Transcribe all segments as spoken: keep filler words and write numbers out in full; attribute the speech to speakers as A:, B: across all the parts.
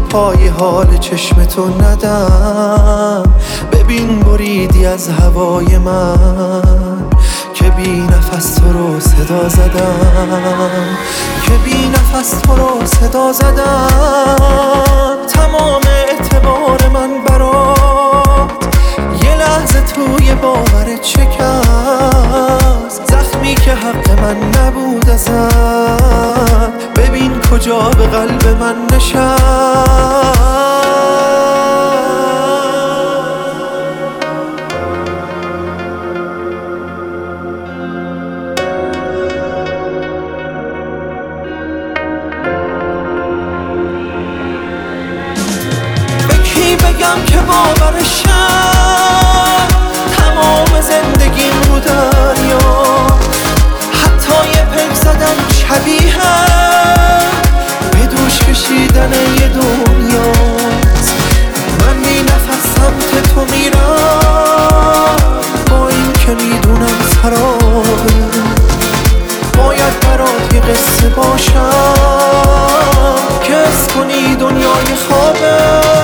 A: پای حال چشم تو ندم. ببین بریدی از هوای من که بی نفس تو رو صدا زدم، که بی نفس تو رو صدا زدم. تمام اعتبار من برات یه لحظه توی باورت شکست. زخمی که حق من نبود ازت، ببین کجا به قلب من نشست. بگم که باورشم تمام زندگیم رو دریا، حتی یه پک زدن شبیه به دوش کشیدن یه دنیاست. من بی نفس سمت تو میرم با این که میدونم خرابه، باید برات یه قصه باشم که حس کنی دنیای خوابه.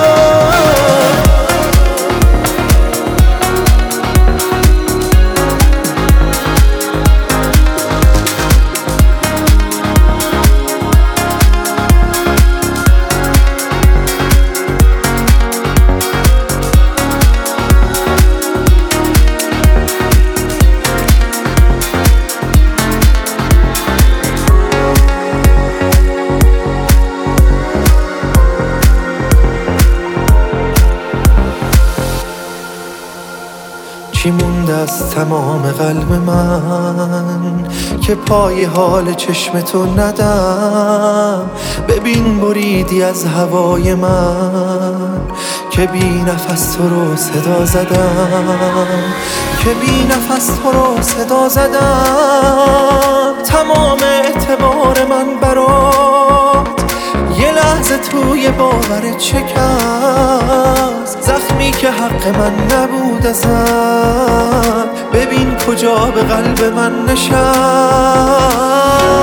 A: چی مونده از تمام قلب من که پای حال چشم تو ندم. ببین بریدی از هوای من که بی نفس تو رو صدا زدم، که بی نفس تو رو صدا زدم. تمام اعتبار من برات یه لحظه توی باورت شکست. زخمی که حق من نبود ازت، ببین کجا به قلب من نشست.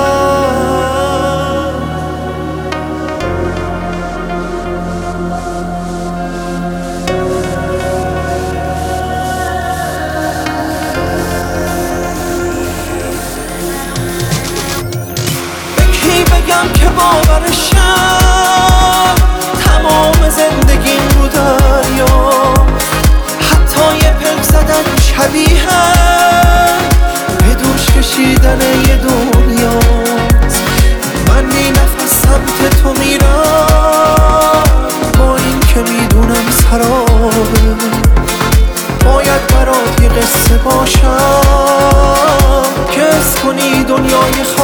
A: بگم که باورشم تمام زندگیم رو دریا، حتی یه پک زدن شبیه به دوش کشیدن یه دنیاست. من بی نفس سمت تو میرم با این که میدونم سرابه، باید برات یه قصه باشم که حس کنی دنیای